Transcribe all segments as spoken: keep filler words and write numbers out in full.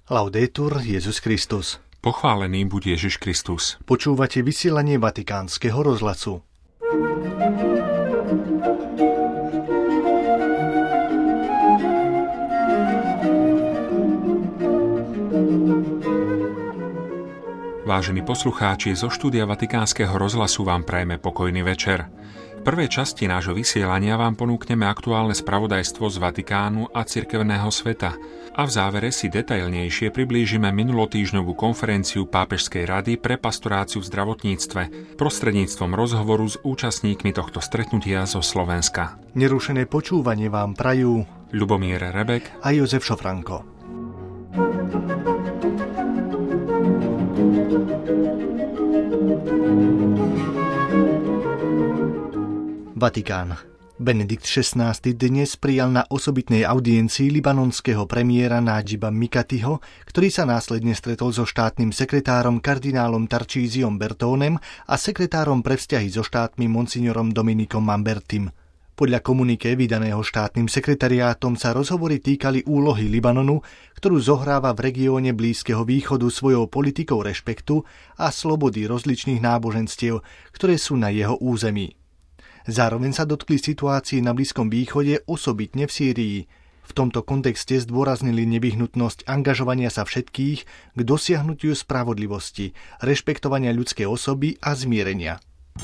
Laudetur Jesus Christus. Pochválený buď Ježiš Kristus. Počúvate vysielanie Vatikánskeho rozhlasu. Vážení poslucháči, zo štúdia Vatikánskeho rozhlasu vám prajeme pokojný večer. V prvej časti nášho vysielania vám ponúkneme aktuálne spravodajstvo z Vatikánu a cirkevného sveta a v závere si detailnejšie priblížime minulotýždňovú konferenciu Pápežskej rady pre pastoráciu v zdravotníctve prostredníctvom rozhovoru s účastníkmi tohto stretnutia zo Slovenska. Nerušené počúvanie vám prajú Ľubomír Rebek a Jozef Šofranko. Vatikán. Benedikt šestnásty dnes prijal na osobitnej audiencii libanonského premiéra Nadžiba Mikatiho, ktorý sa následne stretol so štátnym sekretárom kardinálom Tarcísiom Bertónem a sekretárom pre vzťahy so štátmi monsignorom Dominikom Mambertim. Podľa komuniké vydaného štátnym sekretariátom sa rozhovory týkali úlohy Libanonu, ktorú zohráva v regióne Blízkeho východu svojou politikou rešpektu a slobody rozličných náboženstiev, ktoré sú na jeho území. Zároveň sa dotkli situácií na Blízkom východe, osobitne v Sýrii. V tomto kontexte zdôraznili nevyhnutnosť angažovania sa všetkých k dosiahnutiu spravodlivosti, rešpektovania ľudskej osoby a zmierenia.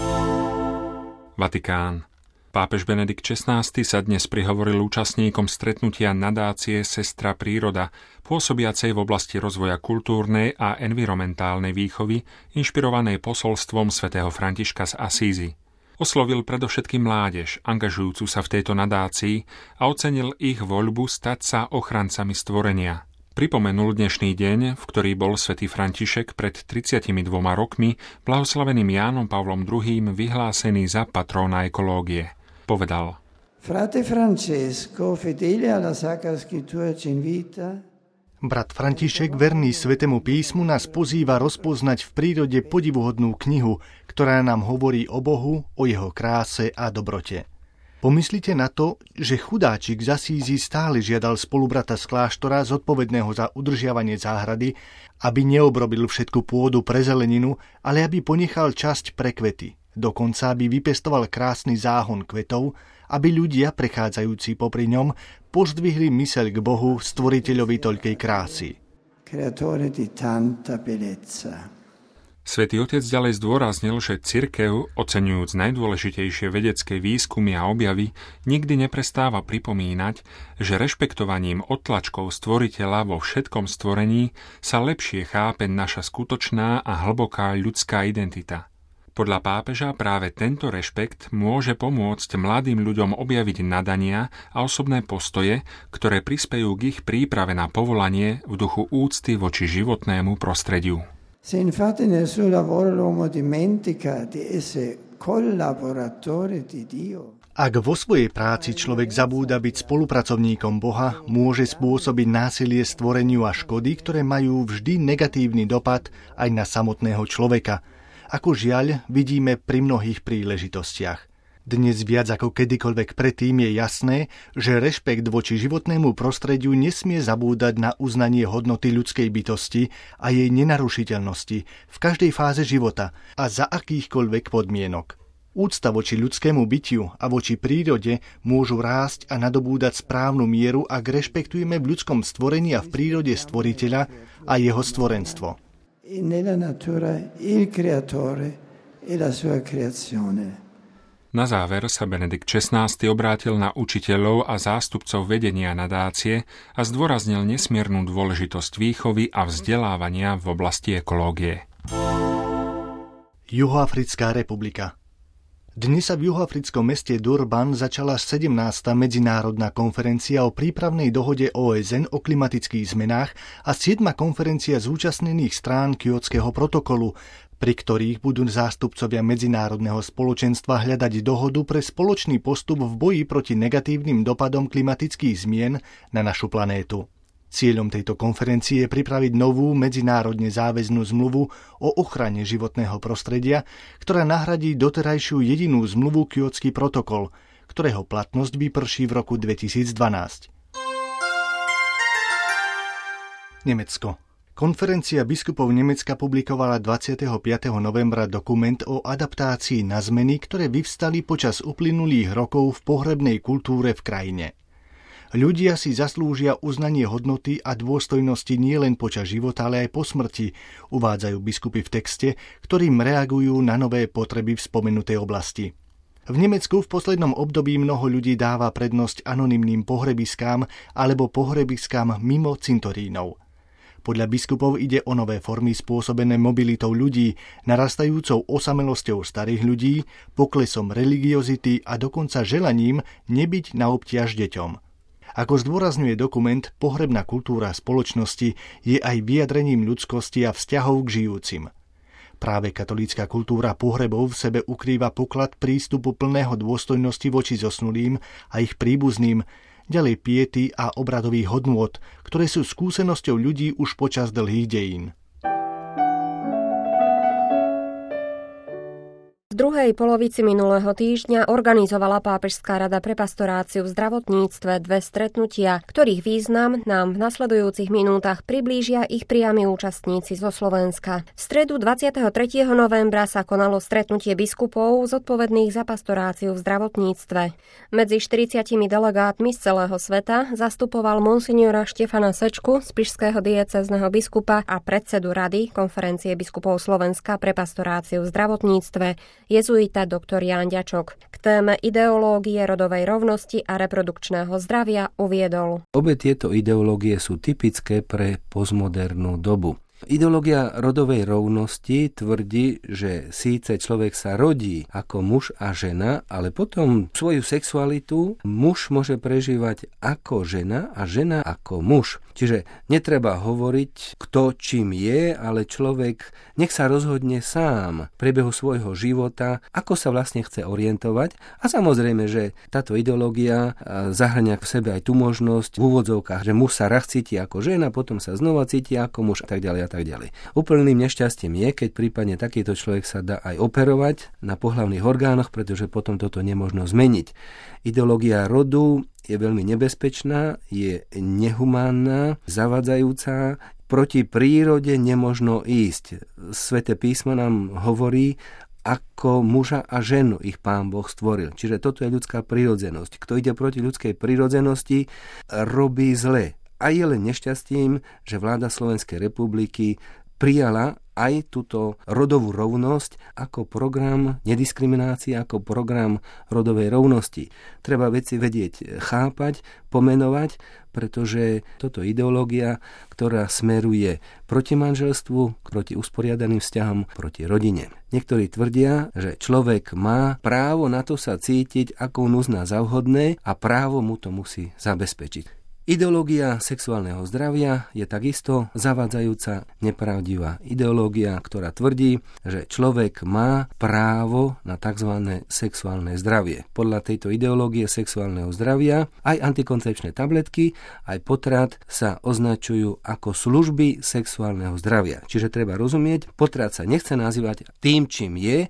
Vatikán. Pápež Benedikt šestnásty sa dnes prihovoril účastníkom stretnutia nadácie Sestra príroda, pôsobiacej v oblasti rozvoja kultúrnej a environmentálnej výchovy, inšpirovanej posolstvom svätého Františka z Asízy. Oslovil predovšetkým mládež, angažujúcu sa v tejto nadácii a ocenil ich voľbu stať sa ochrancami stvorenia. Pripomenul dnešný deň, v ktorý bol svätý František pred tridsiatimi dvoma rokmi blahoslaveným Jánom Pavlom druhým vyhlásený za patróna ekológie. Povedal: Frate Francesco, fedele alla Sacra Scrittura ci invita. Brat František, verný Svätému písmu, nás pozýva rozpoznať v prírode podivuhodnú knihu, ktorá nám hovorí o Bohu, o jeho kráse a dobrote. Pomyslite na to, že chudáčik z Asízy stále žiadal spolubrata z kláštora zodpovedného za udržiavanie záhrady, aby neobrobil všetku pôdu pre zeleninu, ale aby ponechal časť pre kvety. Dokonca aby vypestoval krásny záhon kvetov, aby ľudia, prechádzajúci popri ňom, pozdvihli myseľ k Bohu, stvoriteľovi toľkej krásy. Svätý Otec ďalej zdôraznil, že cirkev, oceňujúc najdôležitejšie vedecké výskumy a objavy, nikdy neprestáva pripomínať, že rešpektovaním odtlačkov stvoriteľa vo všetkom stvorení sa lepšie chápe naša skutočná a hlboká ľudská identita. Podľa pápeža práve tento rešpekt môže pomôcť mladým ľuďom objaviť nadania a osobné postoje, ktoré prispejú k ich príprave na povolanie v duchu úcty voči životnému prostrediu. Se infatti nel suo lavoro l'uomo dimentica di essere collaboratore di Dio. Ak vo svojej práci človek zabúda byť spolupracovníkom Boha, môže spôsobiť násilie stvoreniu a škody, ktoré majú vždy negatívny dopad aj na samotného človeka. Ako žiaľ, vidíme pri mnohých príležitostiach. Dnes viac ako kedykoľvek predtým je jasné, že rešpekt voči životnému prostrediu nesmie zabúdať na uznanie hodnoty ľudskej bytosti a jej nenarušiteľnosti v každej fáze života a za akýchkoľvek podmienok. Úcta voči ľudskému bytiu a voči prírode môžu rásť a nadobúdať správnu mieru, ak rešpektujeme v ľudskom stvorení a v prírode stvoriteľa a jeho stvorenstvo. Nella natura il creatore e la sua creazione. Na záver sa Benedikt šestnásty obrátil na učiteľov a zástupcov vedenia nadácie a zdôraznil nesmiernu dôležitosť výchovy a vzdelávania v oblasti ekológie. Juhoafrická republika. Dnes sa v juhoafrickom meste Durban začala sedemnásta medzinárodná konferencia o prípravnej dohode ó es en o klimatických zmenách a siedma konferencia zúčastnených strán Kjótskeho protokolu, pri ktorých budú zástupcovia medzinárodného spoločenstva hľadať dohodu pre spoločný postup v boji proti negatívnym dopadom klimatických zmien na našu planétu. Cieľom tejto konferencie je pripraviť novú medzinárodne záväznú zmluvu o ochrane životného prostredia, ktorá nahradí doterajšiu jedinú zmluvu Kjótsky protokol, ktorého platnosť vyprší v roku dvetisícdvanásť. Nemecko. Konferencia biskupov Nemecka publikovala dvadsiateho piateho novembra dokument o adaptácii na zmeny, ktoré vyvstali počas uplynulých rokov v pohrebnej kultúre v krajine. Ľudia si zaslúžia uznanie hodnoty a dôstojnosti nielen počas života, ale aj po smrti, uvádzajú biskupy v texte, ktorým reagujú na nové potreby v spomenutej oblasti. V Nemecku v poslednom období mnoho ľudí dáva prednosť anonymným pohrebiskám alebo pohrebiskám mimo cintorínov. Podľa biskupov ide o nové formy spôsobené mobilitou ľudí, narastajúcou osamelosťou starých ľudí, poklesom religiozity a dokonca želaním nebyť na obťaž deťom. Ako zdôrazňuje dokument, pohrebná kultúra spoločnosti je aj vyjadrením ľudskosti a vzťahov k žijúcim. Práve katolícka kultúra pohrebov v sebe ukrýva poklad prístupu plného dôstojnosti voči zosnulým a ich príbuzným, ďalej piety a obradových hodnôt, ktoré sú skúsenosťou ľudí už počas dlhých dejín. V druhej polovici minulého týždňa organizovala Pápežská rada pre pastoráciu v zdravotníctve dve stretnutia, ktorých význam nám v nasledujúcich minútach priblížia ich priami účastníci zo Slovenska. V stredu dvadsiateho tretieho novembra sa konalo stretnutie biskupov zodpovedných za pastoráciu v zdravotníctve. Medzi štyridsiatimi delegátmi z celého sveta zastupoval monsignora Štefana Sečku, spišského diecézneho biskupa a predsedu Rady Konferencie biskupov Slovenska pre pastoráciu v zdravotníctve, jezuita doktor Ján Ďačok. K téme ideológie rodovej rovnosti a reprodukčného zdravia uviedol: Obe tieto ideológie sú typické pre postmodernú dobu. Ideológia rodovej rovnosti tvrdí, že síce človek sa rodí ako muž a žena, ale potom svoju sexualitu muž môže prežívať ako žena a žena ako muž. Čiže netreba hovoriť, kto čím je, ale človek nech sa rozhodne sám v priebehu svojho života, ako sa vlastne chce orientovať. A samozrejme, že táto ideológia zahŕňa v sebe aj tú možnosť v úvodzovkách, že muž sa raz cíti ako žena, potom sa znova cíti ako muž a tak ďalej a tak ďalej. Úplným nešťastím je, keď prípadne takýto človek sa dá aj operovať na pohlavných orgánoch, pretože potom toto nemožno zmeniť. Ideológia rodu je veľmi nebezpečná, je nehumánna, zavadzajúca, proti prírode nemožno ísť. Sväté písmo nám hovorí, ako muža a ženu ich Pán Boh stvoril. Čiže toto je ľudská prirodzenosť. Kto ide proti ľudskej prirodzenosti, robí zle. A je len nešťastím, že vláda Slovenskej republiky prijala aj túto rodovú rovnosť ako program nediskriminácie, ako program rodovej rovnosti. Treba veci vedieť chápať, pomenovať, pretože toto je ideológia, ktorá smeruje proti manželstvu, proti usporiadaným vzťahom, proti rodine. Niektorí tvrdia, že človek má právo na to sa cítiť, ako on uzná za vhodné a právo mu to musí zabezpečiť. Ideológia sexuálneho zdravia je takisto zavádzajúca, nepravdivá ideológia, ktorá tvrdí, že človek má právo na tzv. Sexuálne zdravie. Podľa tejto ideológie sexuálneho zdravia aj antikoncepčné tabletky, aj potrat sa označujú ako služby sexuálneho zdravia. Čiže treba rozumieť, potrat sa nechce nazývať tým, čím je,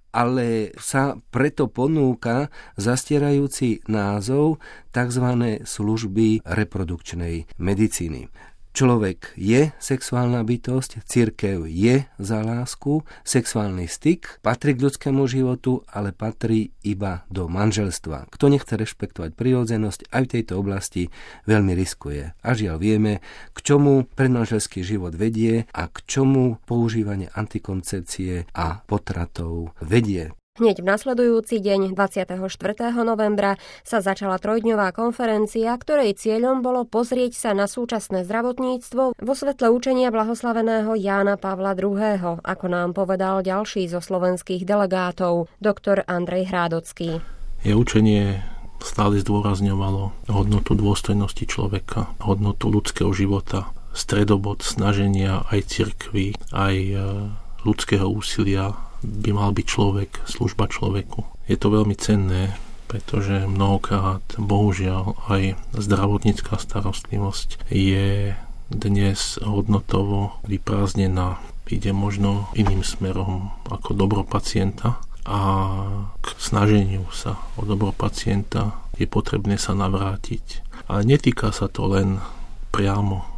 ale sa preto ponúka zastierajúci názov tzv. Služby reprodukčnej medicíny. Človek je sexuálna bytosť, cirkev je za lásku, sexuálny styk patrí k ľudskému životu, ale patrí iba do manželstva. Kto nechce rešpektovať prirodzenosť aj v tejto oblasti, veľmi riskuje. A žiaľ vieme, k čomu predmanželský život vedie a k čomu používanie antikoncepcie a potratov vedie. Hneď v nasledujúci deň, dvadsiateho štvrtého novembra, sa začala trojdňová konferencia, ktorej cieľom bolo pozrieť sa na súčasné zdravotníctvo vo svetle učenia blahoslaveného Jána Pavla druhého., ako nám povedal ďalší zo slovenských delegátov, doktor Andrej Hrádocký. Je učenie stále zdôrazňovalo hodnotu dôstojnosti človeka, hodnotu ľudského života, stredobod snaženia aj cirkvi, aj ľudského úsilia by mal byť človek, služba človeku. Je to veľmi cenné, pretože mnohokrát, bohužiaľ, aj zdravotnícka starostlivosť je dnes hodnotovo vyprázdnená. Ide možno iným smerom ako dobro pacienta a k snaženiu sa o dobro pacienta je potrebné sa navrátiť. Ale netýka sa to len priamo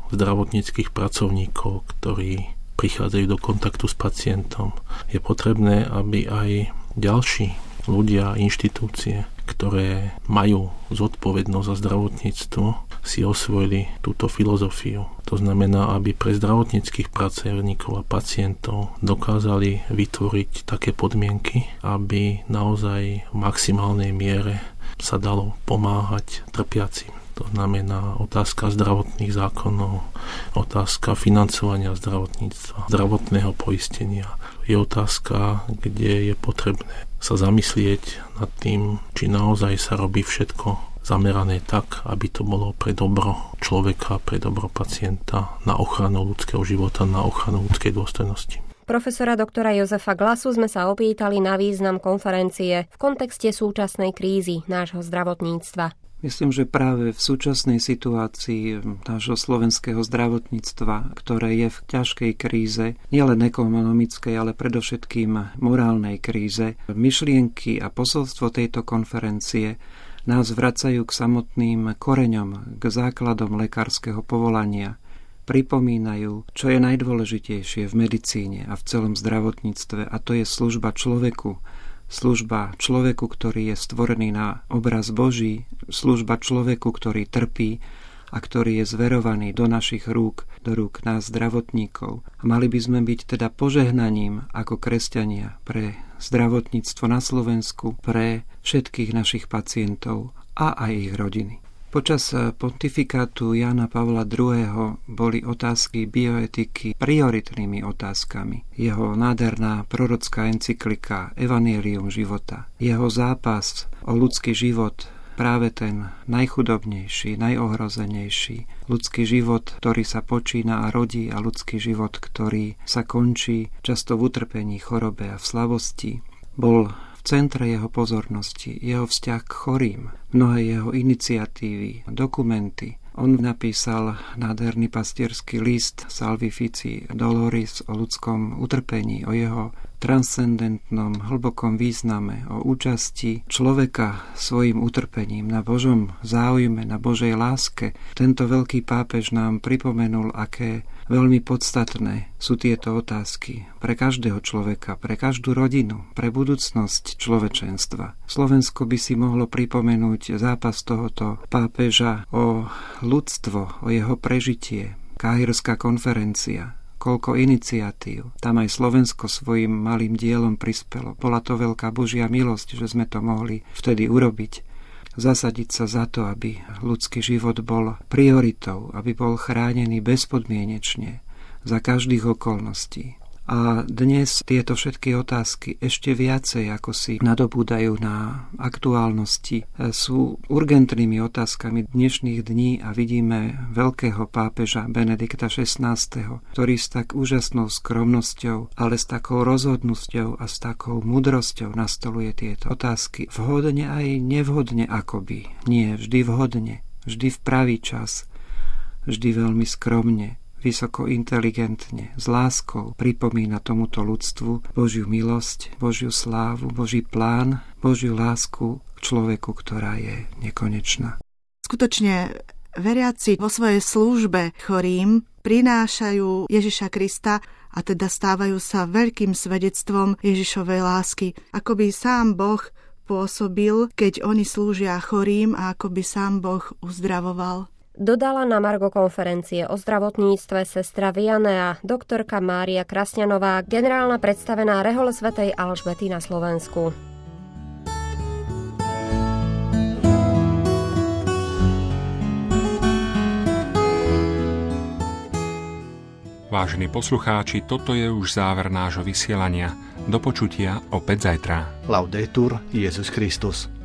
zdravotníckych pracovníkov, ktorí prichádzajú do kontaktu s pacientom. Je potrebné, aby aj ďalší ľudia, inštitúcie, ktoré majú zodpovednosť za zdravotníctvo, si osvojili túto filozofiu. To znamená, aby pre zdravotníckych pracovníkov a pacientov dokázali vytvoriť také podmienky, aby naozaj v maximálnej miere sa dalo pomáhať trpiacim. To znamená otázka zdravotných zákonov, otázka financovania zdravotníctva, zdravotného poistenia. Je otázka, kde je potrebné sa zamyslieť nad tým, či naozaj sa robí všetko zamerané tak, aby to bolo pre dobro človeka, pre dobro pacienta, na ochranu ľudského života, na ochranu ľudskej dôstojnosti. Profesora doktora Jozefa Glasu sme sa opýtali na význam konferencie v kontexte súčasnej krízy nášho zdravotníctva. Myslím, že práve v súčasnej situácii nášho slovenského zdravotníctva, ktoré je v ťažkej kríze, nielen ekonomickej, ale predovšetkým morálnej kríze, myšlienky a posolstvo tejto konferencie nás vracajú k samotným koreňom, k základom lekárskeho povolania. Pripomínajú, čo je najdôležitejšie v medicíne a v celom zdravotníctve, a to je služba človeku. Služba človeku, ktorý je stvorený na obraz Boží, služba človeku, ktorý trpí a ktorý je zverovaný do našich rúk, do rúk nás zdravotníkov. A mali by sme byť teda požehnaním ako kresťania pre zdravotníctvo na Slovensku, pre všetkých našich pacientov a aj ich rodiny. Počas pontifikátu Jána Pavla druhého. boli otázky bioetiky prioritnými otázkami. Jeho nádherná prorocká encyklika Evangelium života, jeho zápas o ľudský život, práve ten najchudobnejší, najohrozenejší, ľudský život, ktorý sa počína a rodí, a ľudský život, ktorý sa končí často v utrpení, chorobe a v slavosti, bol v centre jeho pozornosti, jeho vzťah k chorým, mnohé jeho iniciatívy, dokumenty. On napísal nádherný pastierský list Salvifici Doloris o ľudskom utrpení, o jeho transcendentnom, hlbokom význame, o účasti človeka svojim utrpením na Božom záujme, na Božej láske. Tento veľký pápež nám pripomenul, aké veľmi podstatné sú tieto otázky pre každého človeka, pre každú rodinu, pre budúcnosť človečenstva. Slovensko by si mohlo pripomenúť zápas tohoto pápeža o ľudstvo, o jeho prežitie. Káhirská konferencia, koľko iniciatív. Tam aj Slovensko svojim malým dielom prispelo. Bola to veľká Božia milosť, že sme to mohli vtedy urobiť. Zasadiť sa za to, aby ľudský život bol prioritou, aby bol chránený bezpodmienečne za každých okolností. A dnes tieto všetky otázky ešte viacej, ako si nadobúdajú na aktuálnosti, sú urgentnými otázkami dnešných dní a vidíme veľkého pápeža Benedikta šestnásteho, ktorý s tak úžasnou skromnosťou, ale s takou rozhodnosťou a s takou múdrosťou nastoluje tieto otázky. Vhodne aj nevhodne akoby. Nie, vždy vhodne, vždy v pravý čas, vždy veľmi skromne, vysoko inteligentne, s láskou pripomína tomuto ľudstvu Božiu milosť, Božiu slávu, Boží plán, Božiu lásku k človeku, ktorá je nekonečná. Skutočne veriaci vo svojej službe chorým prinášajú Ježiša Krista a teda stávajú sa veľkým svedectvom Ježišovej lásky. Ako by sám Boh pôsobil, keď oni slúžia chorým, a ako by sám Boh uzdravoval. Dodala na margo konferencie o zdravotníctve sestra Viannea, doktorka Mária Krasňanová, generálna predstavená rehole svätej Alžbety na Slovensku. Vážení poslucháči, toto je už záver nášho vysielania. Do počutia opäť zajtra. Laudetur Jesus Christus.